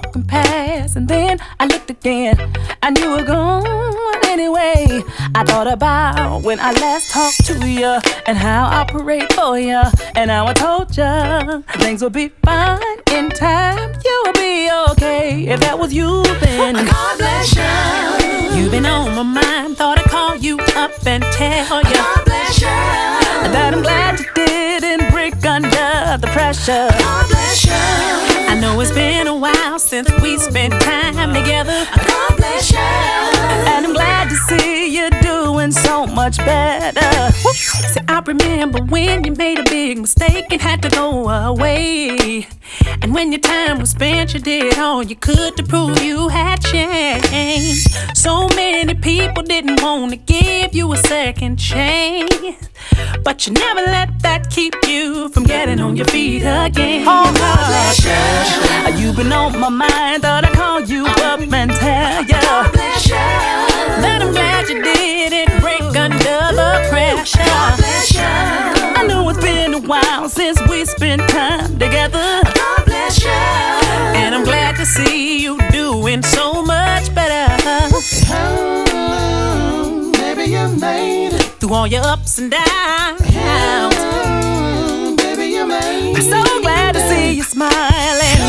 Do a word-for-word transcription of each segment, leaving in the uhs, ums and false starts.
walking past, and then I looked again, and you were gone anyway. I thought about when I last talked to you and how I prayed for you, and now I told you things will be fine in time. You'll be okay. If that was you, then God bless you. You've been on my mind. Thought I'd call you up and tell you God bless you. that I'm glad you didn't break under the pressure. God bless you. I know it's been a while since we spent time together. God bless you. And I'm glad to see you doing so much better. See, I remember when you made a big mistake and had to go away. And when your time was spent, you did all you could to prove you had changed. So many people didn't want to give you a second chance, but you never let that keep you from getting on your feet again. Oh, God bless you. You've been on my mind. Thought I'd call you up and tell you God bless you. that I'm glad you didn't break under the pressure. God bless you. I know it's been a while since we spent time together. God bless you. And I'm glad to see you doing so much better. Oh, baby, you made it. Through all your ups and downs. Oh, baby, you made it. I'm so glad to see you smiling.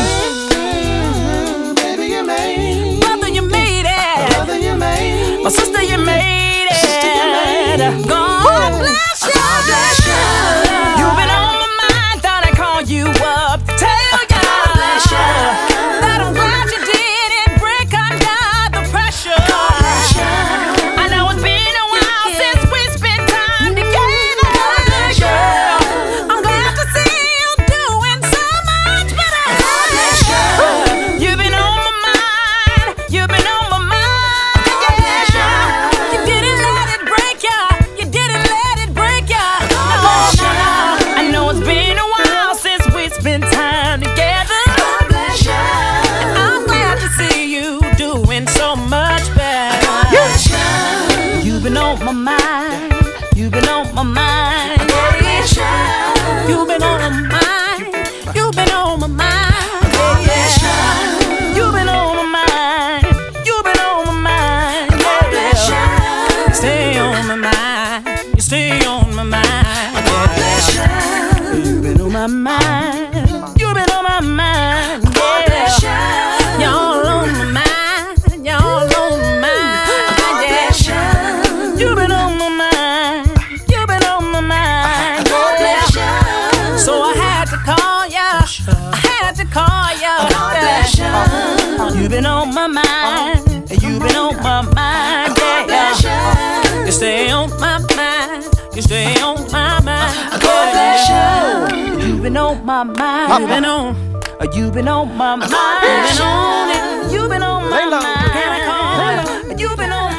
Oh, baby, you made it. Brother, you made it. Brother, you made it. My sister, you made it. Sister, you made it. God bless you. God bless you. You've been on my mind. Thought I'd call you up. Tell you God bless you. that I'm glad you didn't break under the pressure. God bless you. I know it's been a while since we spent time together. God bless you. I'm glad to see you doing so much better. God bless you. You've been on my mind. You've been on my mind. God bless you. You didn't let it break ya. You didn't let it break ya. God bless you. I know it's been a while since we spent time together. God bless you. I'm glad to see you doing so much better. God bless you. You've been on my mind. You've been on my mind. God bless you. You've been on my mind. You've been on my mind. God bless you. You've been on my mind. You've been on my mind. God bless you. Stay on my mind. You stay on my mind. God bless you. You've been on my mind. You've been on my mind. God bless you. Y'all on my mind. Y'all on my mind. God bless you. You've been on my mind. You've been on my mind. God bless you. So I had to call ya. I had to call ya. God bless you. You've been on my mind. You've been on my mind. God bless you. You stay on my mind. You stay on my mind. God bless you. You've been on my mind. You've been on. You've been on my mind. You've been on it. You've been on my mind. You've been on.